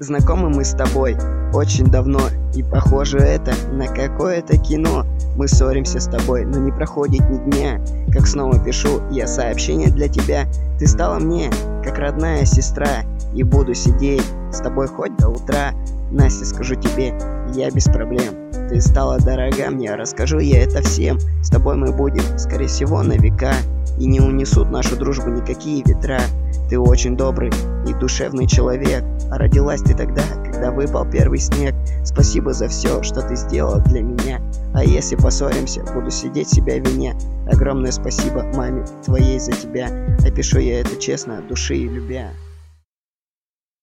Знакомы мы с тобой очень давно, и похоже это на какое-то кино. Мы ссоримся с тобой, но не проходит ни дня, как снова пишу я сообщение для тебя. Ты стала мне как родная сестра, и буду сидеть с тобой хоть до утра. Настя, скажу тебе, я без проблем. Ты стала дорога мне, расскажу я это всем. С тобой мы будем, скорее всего, на века, и не унесут нашу дружбу никакие ветра. Ты очень добрый и душевный человек, а родилась ты тогда, когда выпал первый снег. Спасибо за все, что ты сделала для меня. А если поссоримся, буду сидеть себя в вине. Огромное спасибо маме твоей за тебя. Напишу я это честно, от души и любя.